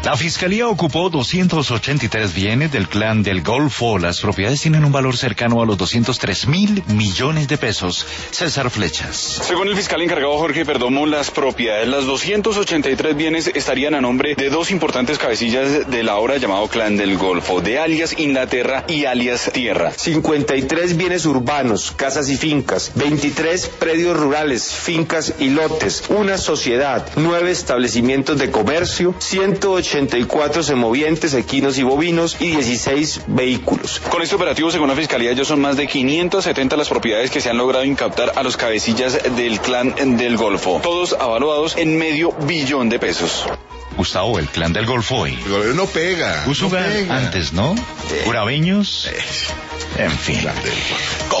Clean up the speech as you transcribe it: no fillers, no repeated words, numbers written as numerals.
La Fiscalía ocupó 283 bienes del Clan del Golfo. Las propiedades tienen un valor cercano a los 203.000 millones de pesos. César Flechas. Según el fiscal encargado Jorge Perdomo, las propiedades, las 283 bienes estarían a nombre de dos importantes cabecillas del ahora llamado Clan del Golfo, de alias Inglaterra y alias Tierra. 53 bienes urbanos, casas y fincas, 23 predios rurales, fincas y lotes, una sociedad, 9 establecimientos de comercio, 184 semovientes, equinos y bovinos y 16 vehículos. Con este operativo, según la Fiscalía, ya son más de 570 las propiedades que se han logrado incautar a los cabecillas del Clan del Golfo, todos avaluados en $500 millones. Gustavo, el Clan del Golfo hoy. El gobierno no pega. Usuga no pega. antes, ¿no? Urabeños. En fin.